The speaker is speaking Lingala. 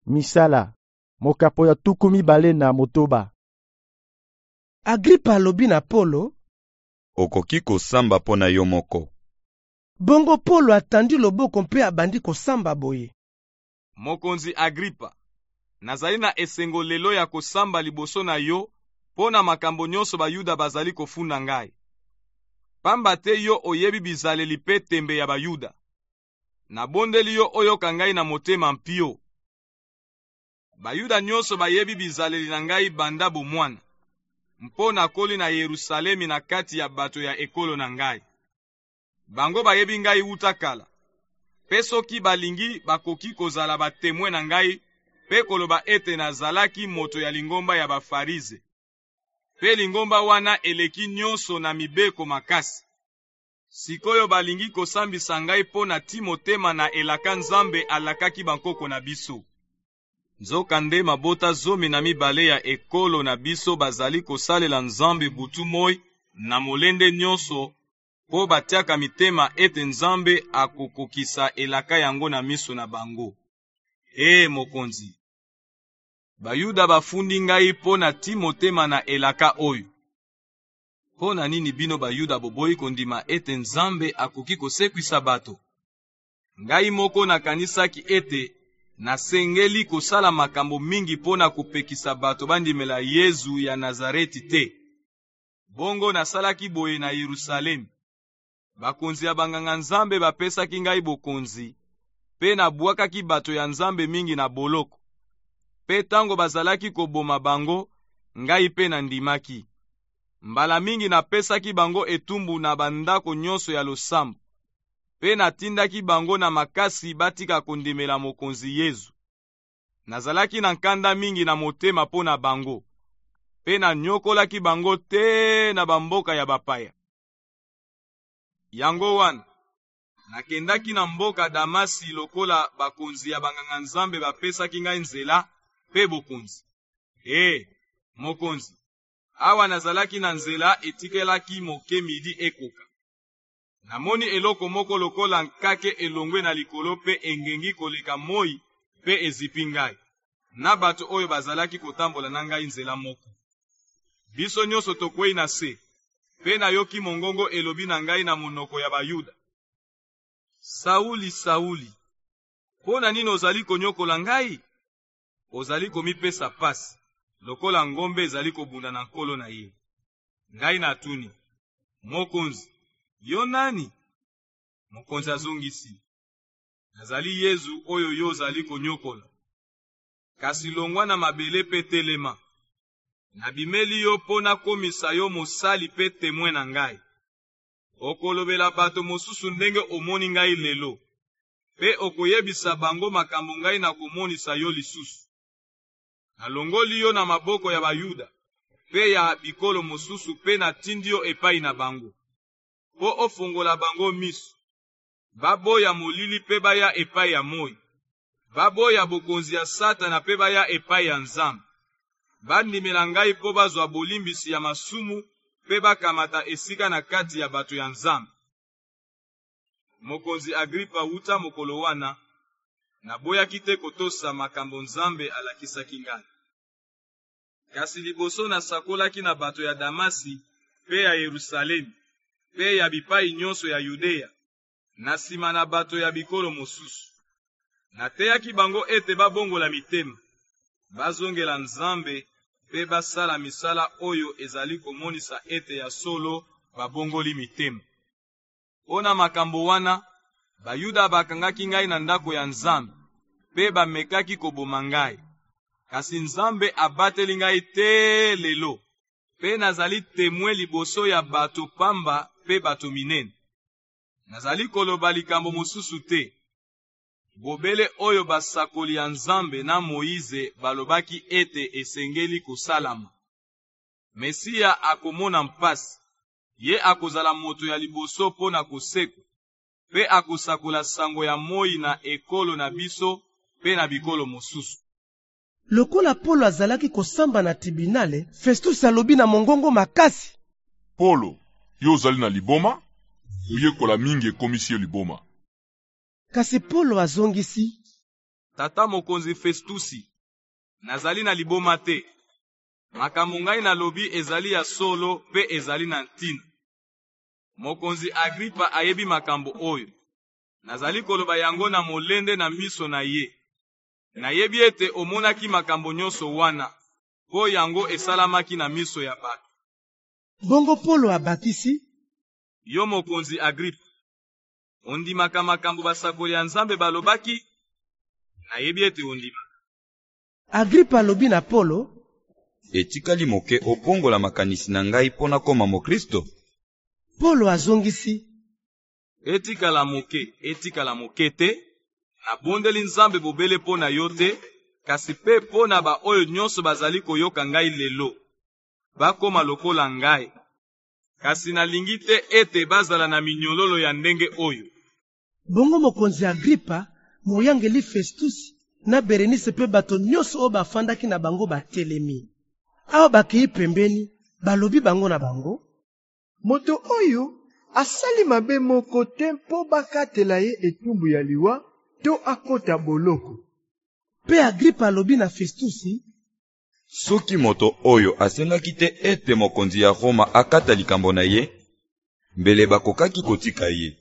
misala, mokapo ya tuku mibale na motoba. Agripa alobi na Polo, okoki kosamba mpo na yo moko. Bongo Polo atandi loboko mpe abandi kosamba boye. Mokonzi Agripa, nazali na esengo lelo ya kosamba liboso na yo mpo na makambo nyonso bayuda bazali kofunda ngai. Pamba te yo oyebi bizaleli mpe tembe ya bayuda. Nabondeli yo oyoka ngai na motema mpio. Bayuda nyonso bayebi bizaleli na ngai banda bomwana. Mpo nakoli na Yerusalemi na kati ya bato ya ekolo na ngai. Bango bayebi ngai wuta kala. Pe soki balingi bakoki kozala batemwe na ngai, pe koloba ete nazalaki moto ya lingomba ya bafarize. Pe lingomba wana eleki nyonso na mibeko makasi. Sikoyo balingi kosambisa ngai po na Timotema na elaka Nzambe alakaki bankoko na biso. Nzokande mabota 12 ya ekolo na biso bazali kosalela Nzambe butu moi na molende nyonso po batiaka mitema ete Nzambe akokokisa elaka yango na miso na bango. Mokonzi, bayuda bafundi ngai po na Timotema na elaka oyo. Po na nini bino bayuda boboyi kondima ete Nzambe akoki kosekwisa bato? Ngai moko nakanisaki ete nasengeli kosala makambo mingi po na kopekisa bato bandimela Yezu ya Nazareti te. Bongo nasalaki boye na Yerusalemi. Bakonzi ya banganga Nzambe bapesaki ngai bokonzi, pe nabwakaki bato ya Nzambe mingi na boloko. Pe tango bazalaki koboma bango, ngai pe nandimaki. Mbala mingi napesaki bango etumbu na bandako nyonso ya losambo. Pe natindaki bango na makasi batika kondimela mokonzi Yezu. Nazalaki na nkanda mingi na motema po na bango. Pe nanyokolaki bango te na bamboka ya bapaya. Yango wana, nakendaki na mboka Damasi lokola bakonzi ya banganga Nzambe bapesaki ngai nzela pe bokonzi. Mokonzi, awa nazalaki na nzela etikelaki moke midi ekoka. Namoni eloko moko lokola nkake elongwe na likolo pe engengi koleka moi pe ezipi ngai. Na bato oyo bazalaki kotambola na ngai nzela moko. Biso nyonso tokwei na se, pe nayoki mongongo elobi na ngai na monoko ya bayuda. Sauli, Sauli, pona nini ozali konyokola ngai? Ozali komipesa pasi, lokola ngombe ezali kobunda na nkolo na ye. Ngai natuni, mokonzi, yo nani? Mokonzi azongisi, nazali Yezu oyo yo ozali konyokola. Kasi longwa na mabele pe telema. Nabimeli yo pona komisa yo mosali pe temwe na ngai. Okolobela bato mosusu ndenge omoni ngai lelo. Pe okoyebisa bango makambo ngai na komonisa yo lisusu. Nalongoli yo na maboko ya bayuda, pe ya bikolo mosusu pe natindi yo epai na bango. Po ofongola bango miso. Baboya molili pe baya epai ya moi. Baboya bokonzi ya Satana pe baya epai ya Nzambe. Bandimela ngai po bazwa bolimbisi ya masumu pe bakamata esika na kati ya bato ya Nzambe. Mokonzi Agripa wuta mokolo wana, naboyaki te kotosa makambo Nzambe alakisaki ngai. Kasi liboso nasakolaki na bato ya Damasi pe ya Yerusalemi pe ya bipai nyonso ya Yudea, na nsima na bato ya bikolo mosusu. Nateyaki bango ete babongola mitema, bazongela Nzambe pe basala misala oyo ezali komonisa ete ya solo babongoli mitema. Ona makambo wana, bayuda bakangaki ngai na ndako ya Nzambe, pe bamekaki koboma ngai. Kasi Nzambe abateli ngai te lelo, pe nazali temwe liboso ya bato pamba pe bato minene. Nazali koloba likambo mosusu te. Bobele oyo basakoli ya Nzambe na Moize balobaki ete esengeli kosalama. Mesia akomona mpasi, ye akozala moto ya liboso po na koseko, pe akosakola sango ya moi na ekolo na biso pe na bikolo mosusu. Lokola Polo azalaki kosamba na tribunale, Festus alobi na mongongo makasi. Polo, yo ozali na liboma? Oyekola mingi ekomisi yo liboma. Kasi Polo azongisi, Tata mokonzi Festusi, nazali na liboma te. Makambo ngai nalobi ezali ya solo pe ezali na ntina. Mokonzi Agripa ayebi makambo oyo. Nazali koloba yango na molende na miso na ye. Nayebi ete omonaki makambo nyonso wana, po yango esalamaki na miso ya bato. Bongo Polo abakisi: Yo mokonzi Agripa, ondimaka makambo basakoli ya Nzambe balobaki? Nayebi ete ondima. Agripa alobi na Polo: Etikali moke opongola makanisi na ngai pona koma mokristo? Polo azongisi: Etikala moke te, nabondeli Nzambe bobele pona yo te, kasi pe pona ba oyo nyonso bazali koyoka ngai lelo, bakoma lokola ngai. Kasi nalingi te ete bazala na minyololo ya ndenge oyo. Bongo mokonzi Agripa, moyangeli Festusi na Berenice pe bato nyonso oyo bafandaki na bango batelemi. Awa bakei pembeni, balobi bango na bango: Moto oyo asali mabe moko te mpo bakatela ye etumbu ya liwa to akota boloko. Pe Agripa alobi na Festusi: Soki moto oyo asengaki te ete mokonzi ya Roma akata likambo na ye, mbele bakokaki kotika ye.